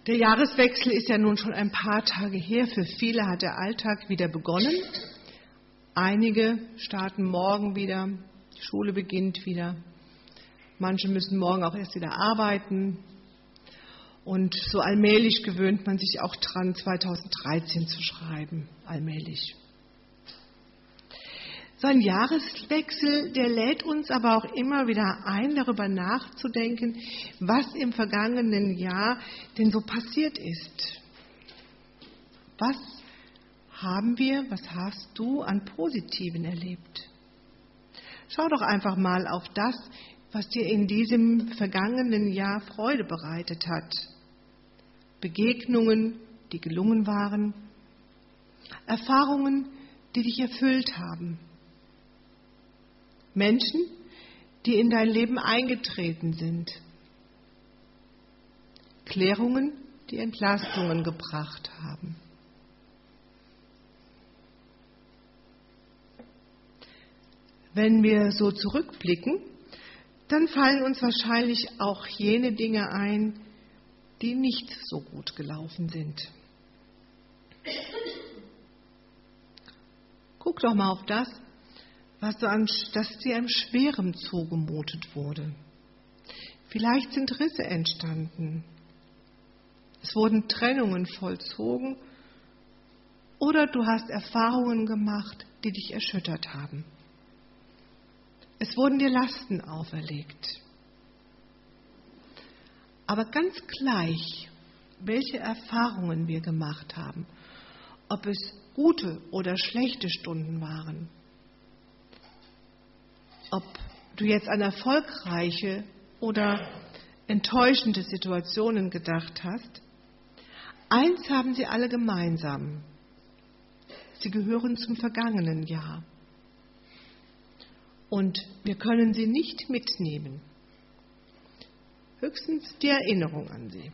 Der Jahreswechsel ist ja nun schon ein paar Tage her. Für viele hat der Alltag wieder begonnen. Einige starten morgen wieder, die Schule beginnt wieder. Manche müssen morgen auch erst wieder arbeiten. Und so allmählich gewöhnt man sich auch dran, 2013 zu schreiben. Allmählich. So ein Jahreswechsel, der lädt uns aber auch immer wieder ein, darüber nachzudenken, was im vergangenen Jahr denn so passiert ist. Was hast du an Positiven erlebt? Schau doch einfach mal auf das, was dir in diesem vergangenen Jahr Freude bereitet hat. Begegnungen, die gelungen waren, Erfahrungen, die dich erfüllt haben. Menschen, die in dein Leben eingetreten sind. Klärungen, die Entlastungen gebracht haben. Wenn wir so zurückblicken, dann fallen uns wahrscheinlich auch jene Dinge ein, die nicht so gut gelaufen sind. Guck doch mal auf das, dass dir an Schwerem zugemutet wurde. Vielleicht sind Risse entstanden. Es wurden Trennungen vollzogen oder du hast Erfahrungen gemacht, die dich erschüttert haben. Es wurden dir Lasten auferlegt. Aber ganz gleich, welche Erfahrungen wir gemacht haben, ob es gute oder schlechte Stunden waren, ob du jetzt an erfolgreiche oder enttäuschende Situationen gedacht hast, eins haben sie alle gemeinsam. Sie gehören zum vergangenen Jahr. Und wir können sie nicht mitnehmen. Höchstens die Erinnerung an sie.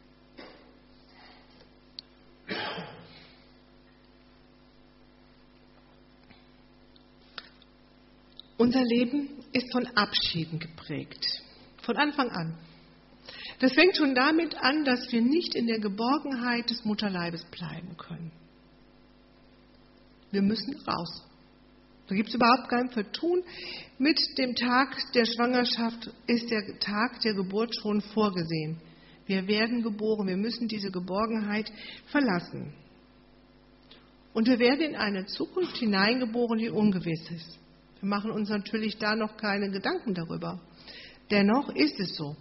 Unser Leben ist von Abschieden geprägt, von Anfang an. Das fängt schon damit an, dass wir nicht in der Geborgenheit des Mutterleibes bleiben können. Wir müssen raus. Da gibt es überhaupt kein Vertun. Mit dem Tag der Schwangerschaft ist der Tag der Geburt schon vorgesehen. Wir werden geboren, wir müssen diese Geborgenheit verlassen. Und wir werden in eine Zukunft hineingeboren, die ungewiss ist. Wir machen uns natürlich da noch keine Gedanken darüber. Dennoch ist es so.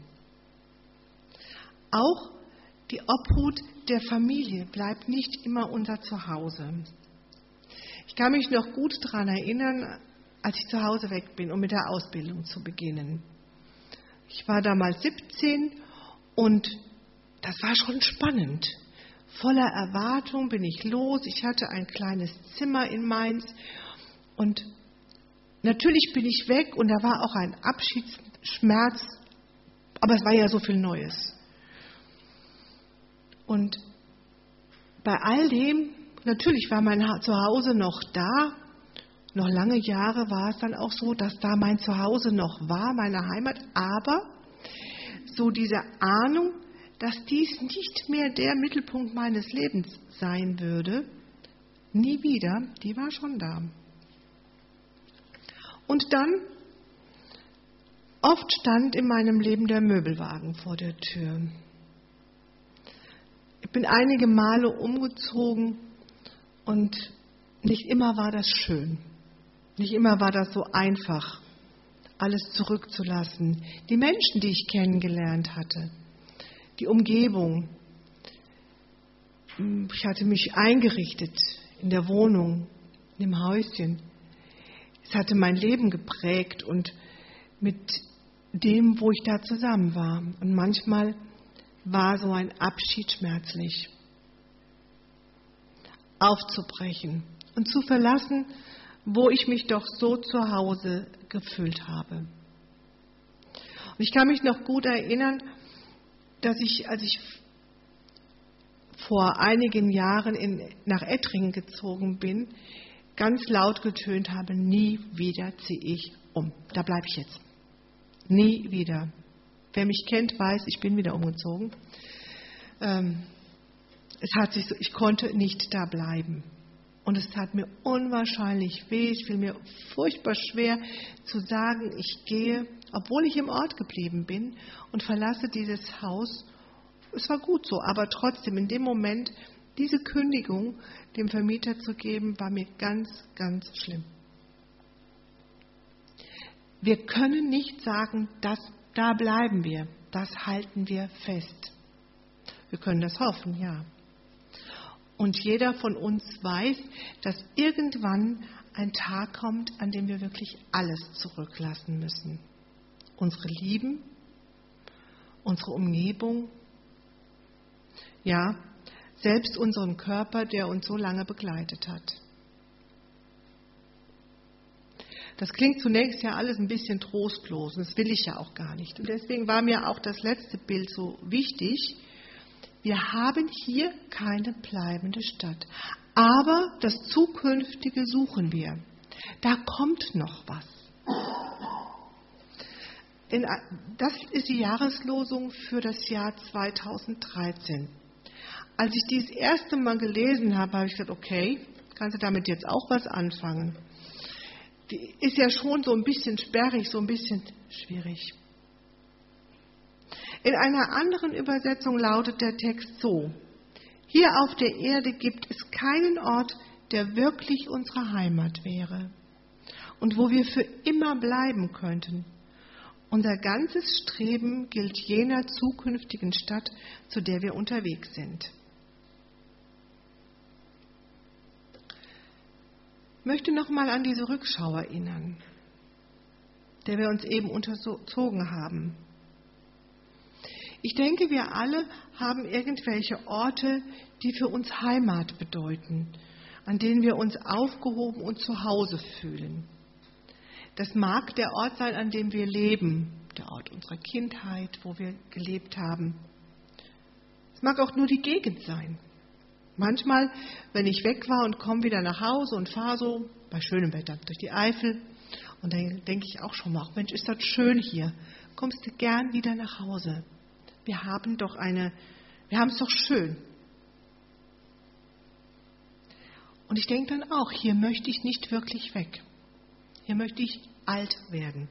Auch die Obhut der Familie bleibt nicht immer unser Zuhause. Ich kann mich noch gut daran erinnern, als ich zu Hause weg bin, um mit der Ausbildung zu beginnen. Ich war damals 17 und das war schon spannend. Voller Erwartung bin ich los. Ich hatte ein kleines Zimmer in Mainz und natürlich bin ich weg und da war auch ein Abschiedsschmerz, aber es war ja so viel Neues. Und bei all dem, natürlich war mein Zuhause noch da, noch lange Jahre war es dann auch so, dass da mein Zuhause noch war, meine Heimat, aber so diese Ahnung, dass dies nicht mehr der Mittelpunkt meines Lebens sein würde, nie wieder, die war schon da. Und dann, oft stand in meinem Leben der Möbelwagen vor der Tür. Ich bin einige Male umgezogen und nicht immer war das schön. Nicht immer war das so einfach, alles zurückzulassen. Die Menschen, die ich kennengelernt hatte, die Umgebung. Ich hatte mich eingerichtet in der Wohnung, in dem Häuschen. Es hatte mein Leben geprägt und mit dem, wo ich da zusammen war. Und manchmal war so ein Abschied schmerzlich. Aufzubrechen und zu verlassen, wo ich mich doch so zu Hause gefühlt habe. Und ich kann mich noch gut erinnern, dass ich, als ich vor einigen Jahren nach Ettringen gezogen bin, ganz laut getönt habe, nie wieder ziehe ich um. Da bleibe ich jetzt. Nie wieder. Wer mich kennt, weiß, ich bin wieder umgezogen. ich konnte nicht da bleiben. Und es tat mir unwahrscheinlich weh, es fiel mir furchtbar schwer zu sagen, ich gehe, obwohl ich im Ort geblieben bin und verlasse dieses Haus. Es war gut so, aber trotzdem in dem Moment, diese Kündigung dem Vermieter zu geben, war mir ganz, ganz schlimm. Wir können nicht sagen, da bleiben wir, das halten wir fest. Wir können das hoffen, ja. Und jeder von uns weiß, dass irgendwann ein Tag kommt, an dem wir wirklich alles zurücklassen müssen. Unsere Lieben, unsere Umgebung, ja, selbst unseren Körper, der uns so lange begleitet hat. Das klingt zunächst ja alles ein bisschen trostlos, und das will ich ja auch gar nicht. Und deswegen war mir auch das letzte Bild so wichtig. Wir haben hier keine bleibende Stadt, aber das Zukünftige suchen wir. Da kommt noch was. Das ist die Jahreslosung für das Jahr 2013. Als ich dies erste Mal gelesen habe, habe ich gesagt, okay, kannst du damit jetzt auch was anfangen? Die ist ja schon so ein bisschen sperrig, so ein bisschen schwierig. In einer anderen Übersetzung lautet der Text so: Hier auf der Erde gibt es keinen Ort, der wirklich unsere Heimat wäre und wo wir für immer bleiben könnten. Unser ganzes Streben gilt jener zukünftigen Stadt, zu der wir unterwegs sind. Ich möchte nochmal an diese Rückschau erinnern, der wir uns eben unterzogen haben. Ich denke, wir alle haben irgendwelche Orte, die für uns Heimat bedeuten, an denen wir uns aufgehoben und zu Hause fühlen. Das mag der Ort sein, an dem wir leben, der Ort unserer Kindheit, wo wir gelebt haben. Es mag auch nur die Gegend sein. Manchmal, wenn ich weg war und komme wieder nach Hause und fahre so bei schönem Wetter durch die Eifel, und dann denke ich auch schon mal, Mensch, ist das schön hier, kommst du gern wieder nach Hause. Wir haben es doch schön. Und ich denke dann auch, hier möchte ich nicht wirklich weg. Hier möchte ich alt werden.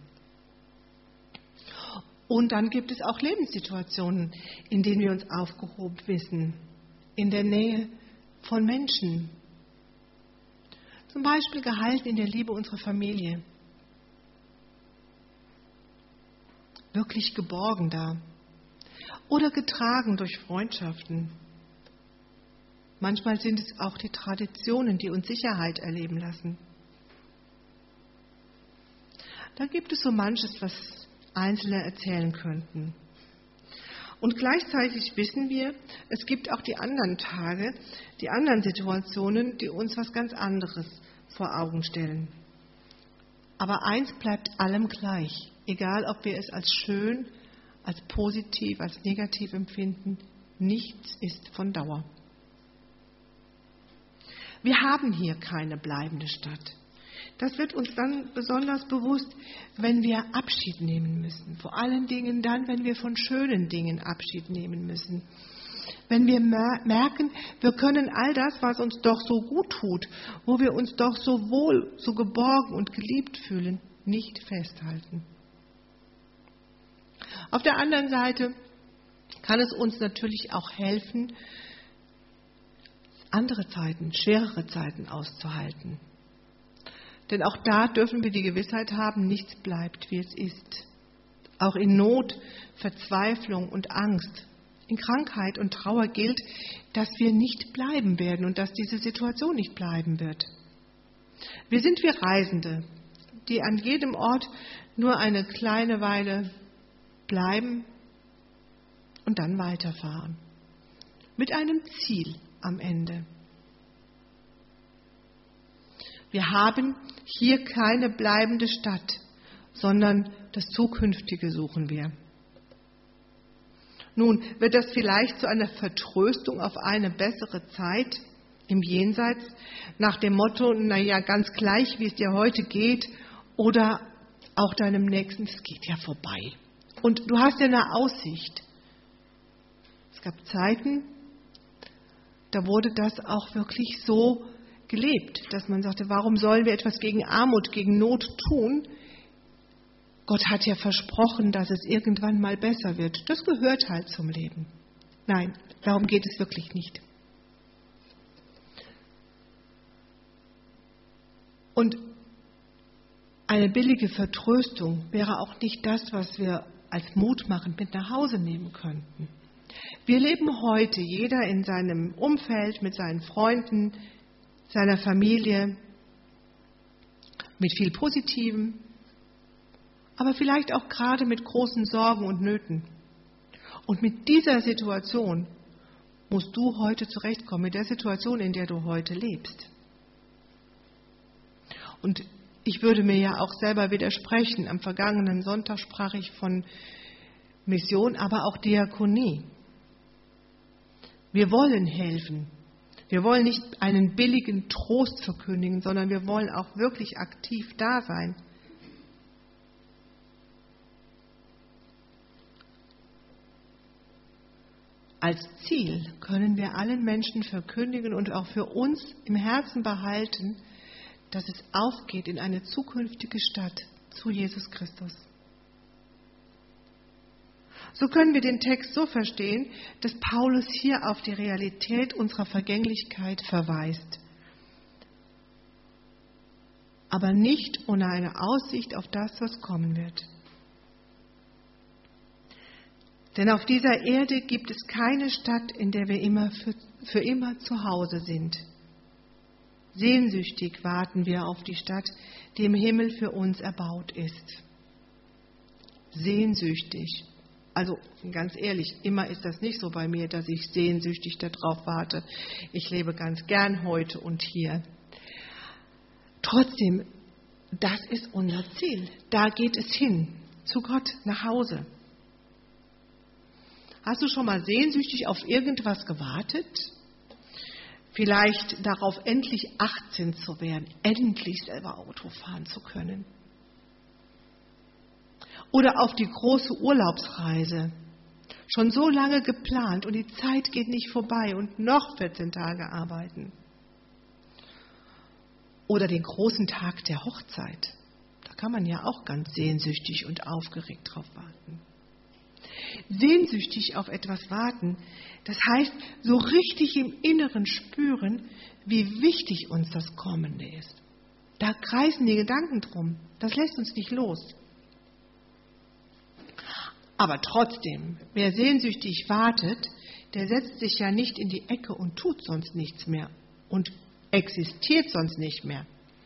Und dann gibt es auch Lebenssituationen, in denen wir uns aufgehoben wissen, in der Nähe von Menschen. Zum Beispiel gehalten in der Liebe unserer Familie. Wirklich geborgen da. Oder getragen durch Freundschaften. Manchmal sind es auch die Traditionen, die uns Sicherheit erleben lassen. Da gibt es so manches, was Einzelne erzählen könnten. Und gleichzeitig wissen wir, es gibt auch die anderen Tage, die anderen Situationen, die uns was ganz anderes vor Augen stellen. Aber eins bleibt allem gleich, egal ob wir es als schön, als positiv, als negativ empfinden, nichts ist von Dauer. Wir haben hier keine bleibende Stadt. Das wird uns dann besonders bewusst, wenn wir Abschied nehmen müssen. Vor allen Dingen dann, wenn wir von schönen Dingen Abschied nehmen müssen. Wenn wir merken, wir können all das, was uns doch so gut tut, wo wir uns doch so wohl, so geborgen und geliebt fühlen, nicht festhalten. Auf der anderen Seite kann es uns natürlich auch helfen, andere Zeiten, schwerere Zeiten auszuhalten. Denn auch da dürfen wir die Gewissheit haben, nichts bleibt, wie es ist. Auch in Not, Verzweiflung und Angst, in Krankheit und Trauer gilt, dass wir nicht bleiben werden und dass diese Situation nicht bleiben wird. Wir sind wie Reisende, die an jedem Ort nur eine kleine Weile bleiben und dann weiterfahren. Mit einem Ziel am Ende. Wir haben hier keine bleibende Stadt, sondern das Zukünftige suchen wir. Nun, wird das vielleicht zu einer Vertröstung auf eine bessere Zeit im Jenseits, nach dem Motto, naja, ganz gleich, wie es dir heute geht, oder auch deinem Nächsten, es geht ja vorbei. Und du hast ja eine Aussicht. Es gab Zeiten, da wurde das auch wirklich so gelebt, dass man sagte, warum sollen wir etwas gegen Armut, gegen Not tun? Gott hat ja versprochen, dass es irgendwann mal besser wird. Das gehört halt zum Leben. Nein, darum geht es wirklich nicht. Und eine billige Vertröstung wäre auch nicht das, was wir als mutmachend mit nach Hause nehmen könnten. Wir leben heute, jeder in seinem Umfeld, mit seinen Freunden, seiner Familie, mit viel Positivem, aber vielleicht auch gerade mit großen Sorgen und Nöten. Und mit dieser Situation musst du heute zurechtkommen, mit der Situation, in der du heute lebst. Und ich würde mir ja auch selber widersprechen. Am vergangenen Sonntag sprach ich von Mission, aber auch Diakonie. Wir wollen helfen. Wir wollen nicht einen billigen Trost verkündigen, sondern wir wollen auch wirklich aktiv da sein. Als Ziel können wir allen Menschen verkündigen und auch für uns im Herzen behalten, dass es aufgeht in eine zukünftige Stadt zu Jesus Christus. So können wir den Text so verstehen, dass Paulus hier auf die Realität unserer Vergänglichkeit verweist, aber nicht ohne eine Aussicht auf das, was kommen wird. Denn auf dieser Erde gibt es keine Stadt, in der wir für immer zu Hause sind. Sehnsüchtig warten wir auf die Stadt, die im Himmel für uns erbaut ist. Sehnsüchtig. Also ganz ehrlich, immer ist das nicht so bei mir, dass ich sehnsüchtig darauf warte. Ich lebe ganz gern heute und hier. Trotzdem, das ist unser Ziel. Da geht es hin, zu Gott, nach Hause. Hast du schon mal sehnsüchtig auf irgendwas gewartet? Vielleicht darauf, endlich 18 zu werden, endlich selber Auto fahren zu können. Oder auf die große Urlaubsreise. Schon so lange geplant und die Zeit geht nicht vorbei und noch 14 Tage arbeiten. Oder den großen Tag der Hochzeit. Da kann man ja auch ganz sehnsüchtig und aufgeregt drauf warten. Sehnsüchtig auf etwas warten, das heißt, so richtig im Inneren spüren, wie wichtig uns das Kommende ist. Da kreisen die Gedanken drum. Das lässt uns nicht los. Aber trotzdem, wer sehnsüchtig wartet, der setzt sich ja nicht in die Ecke und tut sonst nichts mehr und existiert sonst nicht mehr.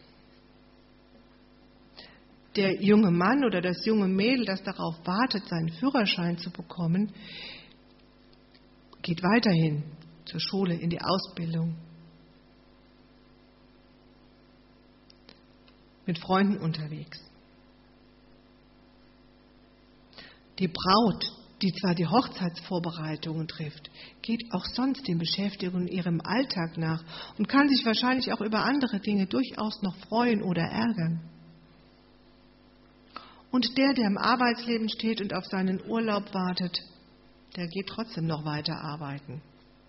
Der junge Mann oder das junge Mädel, das darauf wartet, seinen Führerschein zu bekommen, geht weiterhin zur Schule, in die Ausbildung, mit Freunden unterwegs. Die Braut, die zwar die Hochzeitsvorbereitungen trifft, geht auch sonst den Beschäftigungen in ihrem Alltag nach und kann sich wahrscheinlich auch über andere Dinge durchaus noch freuen oder ärgern. Und der im Arbeitsleben steht und auf seinen Urlaub wartet, der geht trotzdem noch weiter arbeiten.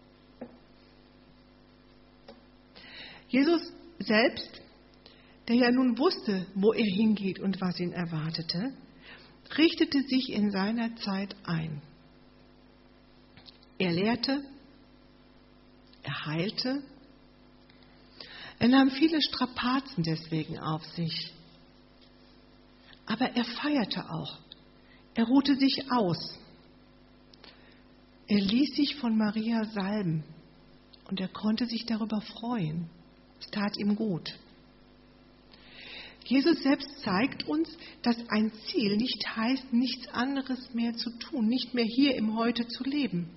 Jesus selbst, der ja nun wusste, wo er hingeht und was ihn erwartete, richtete sich in seiner Zeit ein. Er lehrte, er heilte, er nahm viele Strapazen deswegen auf sich. Aber er feierte auch, er ruhte sich aus. Er ließ sich von Maria salben und er konnte sich darüber freuen. Es tat ihm gut. Jesus selbst zeigt uns, dass ein Ziel nicht heißt, nichts anderes mehr zu tun, nicht mehr hier im Heute zu leben.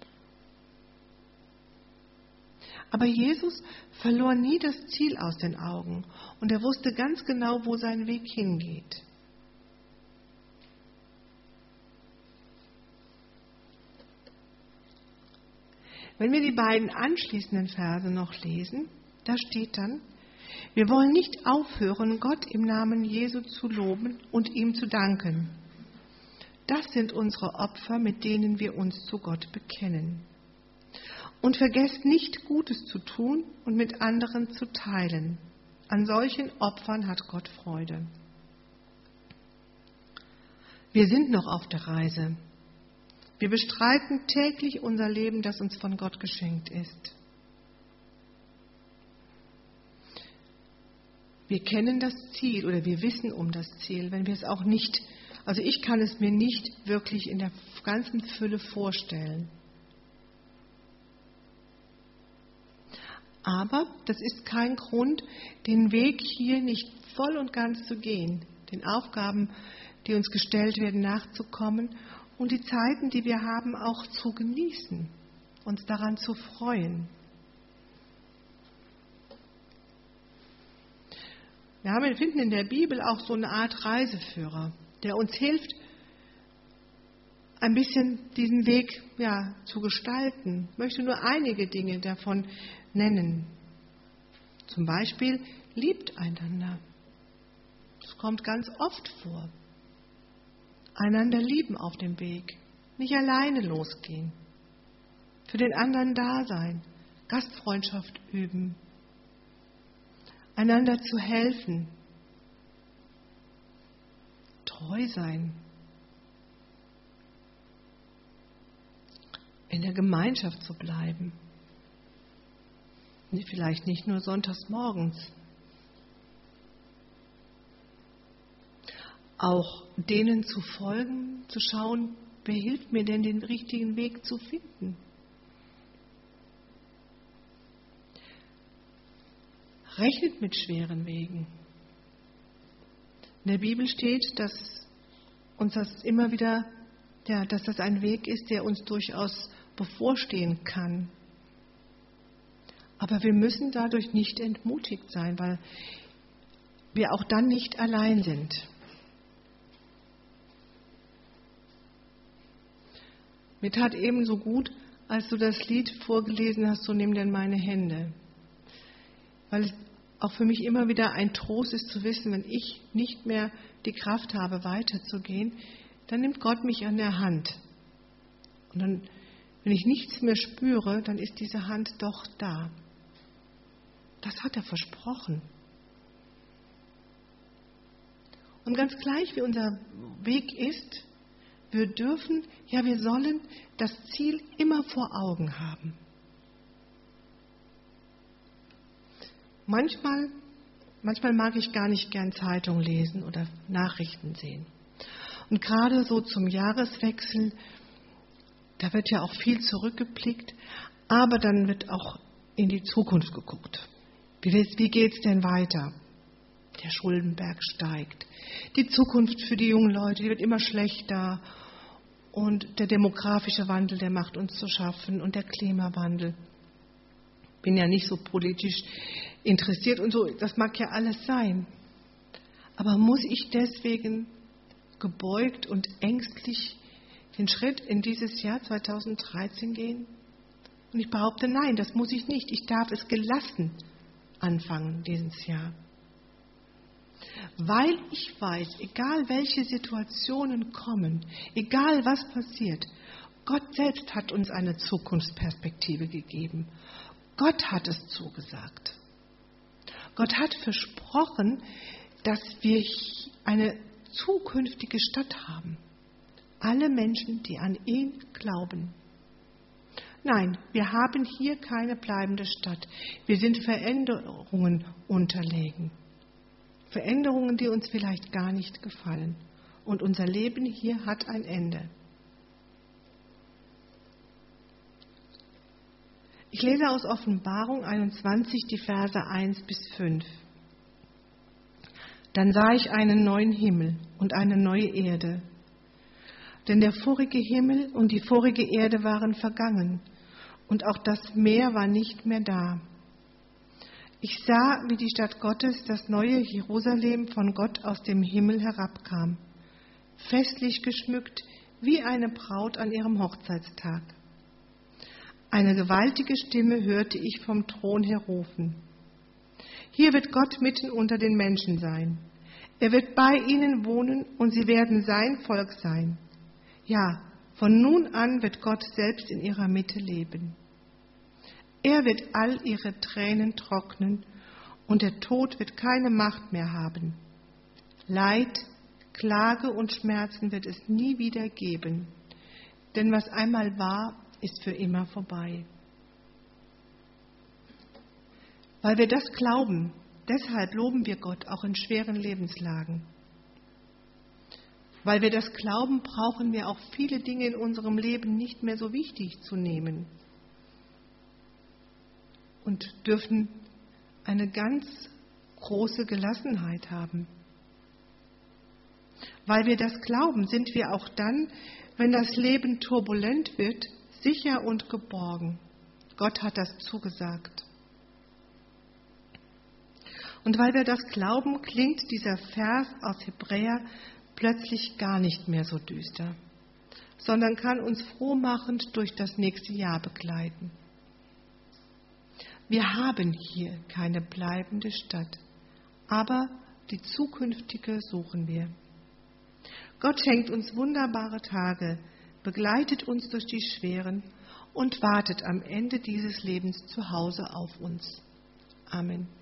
Aber Jesus verlor nie das Ziel aus den Augen und er wusste ganz genau, wo sein Weg hingeht. Wenn wir die beiden anschließenden Verse noch lesen, da steht dann: Wir wollen nicht aufhören, Gott im Namen Jesu zu loben und ihm zu danken. Das sind unsere Opfer, mit denen wir uns zu Gott bekennen. Und vergesst nicht, Gutes zu tun und mit anderen zu teilen. An solchen Opfern hat Gott Freude. Wir sind noch auf der Reise. Wir bestreiten täglich unser Leben, das uns von Gott geschenkt ist. Wir kennen das Ziel oder wir wissen um das Ziel, wenn wir es auch nicht, also ich kann es mir nicht wirklich in der ganzen Fülle vorstellen. Aber das ist kein Grund, den Weg hier nicht voll und ganz zu gehen, den Aufgaben, die uns gestellt werden, nachzukommen und die Zeiten, die wir haben, auch zu genießen, uns daran zu freuen. Wir finden in der Bibel auch so eine Art Reiseführer, der uns hilft, ein bisschen diesen Weg zu gestalten. Ich möchte nur einige Dinge davon nennen. Zum Beispiel, liebt einander. Das kommt ganz oft vor. Einander lieben auf dem Weg. Nicht alleine losgehen. Für den anderen da sein. Gastfreundschaft üben. Einander zu helfen. Treu sein. In der Gemeinschaft zu bleiben. Vielleicht nicht nur sonntags morgens. Auch denen zu folgen, zu schauen, wer hilft mir denn, den richtigen Weg zu finden. Rechnet mit schweren Wegen. In der Bibel steht, dass uns das immer wieder, dass das ein Weg ist, der uns durchaus bevorstehen kann. Aber wir müssen dadurch nicht entmutigt sein, weil wir auch dann nicht allein sind. Mir tat ebenso gut, als du das Lied vorgelesen hast, so nimm denn meine Hände. Weil es auch für mich immer wieder ein Trost ist zu wissen, wenn ich nicht mehr die Kraft habe, weiterzugehen, dann nimmt Gott mich an der Hand. Und dann, wenn ich nichts mehr spüre, dann ist diese Hand doch da. Das hat er versprochen. Und ganz gleich, wie unser Weg ist, wir sollen das Ziel immer vor Augen haben. Manchmal mag ich gar nicht gern Zeitung lesen oder Nachrichten sehen. Und gerade so zum Jahreswechsel, da wird ja auch viel zurückgeblickt, aber dann wird auch in die Zukunft geguckt. Wie geht es denn weiter? Der Schuldenberg steigt. Die Zukunft für die jungen Leute, die wird immer schlechter. Und der demografische Wandel, der macht uns zu schaffen. Und der Klimawandel. Ich bin ja nicht so politisch interessiert und so, das mag ja alles sein. Aber muss ich deswegen gebeugt und ängstlich den Schritt in dieses Jahr 2013 gehen? Und ich behaupte, nein, das muss ich nicht. Ich darf es gelassen anfangen dieses Jahr. Weil ich weiß, egal welche Situationen kommen, egal was passiert, Gott selbst hat uns eine Zukunftsperspektive gegeben. Gott hat es zugesagt. Gott hat versprochen, dass wir eine zukünftige Stadt haben. Alle Menschen, die an ihn glauben. Nein, wir haben hier keine bleibende Stadt. Wir sind Veränderungen unterlegen. Veränderungen, die uns vielleicht gar nicht gefallen. Und unser Leben hier hat ein Ende. Ich lese aus Offenbarung 21 die Verse 1 bis 5. Dann sah ich einen neuen Himmel und eine neue Erde. Denn der vorige Himmel und die vorige Erde waren vergangen und auch das Meer war nicht mehr da. Ich sah, wie die Stadt Gottes, das neue Jerusalem, von Gott aus dem Himmel herabkam, festlich geschmückt wie eine Braut an ihrem Hochzeitstag. Eine gewaltige Stimme hörte ich vom Thron her rufen. Hier wird Gott mitten unter den Menschen sein. Er wird bei ihnen wohnen und sie werden sein Volk sein. Ja, von nun an wird Gott selbst in ihrer Mitte leben. Er wird all ihre Tränen trocknen und der Tod wird keine Macht mehr haben. Leid, Klage und Schmerzen wird es nie wieder geben, denn was einmal war, ist für immer vorbei. Weil wir das glauben, deshalb loben wir Gott auch in schweren Lebenslagen. Weil wir das glauben, brauchen wir auch viele Dinge in unserem Leben nicht mehr so wichtig zu nehmen und dürfen eine ganz große Gelassenheit haben. Weil wir das glauben, sind wir auch dann, wenn das Leben turbulent wird, sicher und geborgen. Gott hat das zugesagt. Und weil wir das glauben, klingt dieser Vers aus Hebräer plötzlich gar nicht mehr so düster, sondern kann uns frohmachend durch das nächste Jahr begleiten. Wir haben hier keine bleibende Stadt, aber die zukünftige suchen wir. Gott schenkt uns wunderbare Tage, begleitet uns durch die schweren und wartet am Ende dieses Lebens zu Hause auf uns. Amen.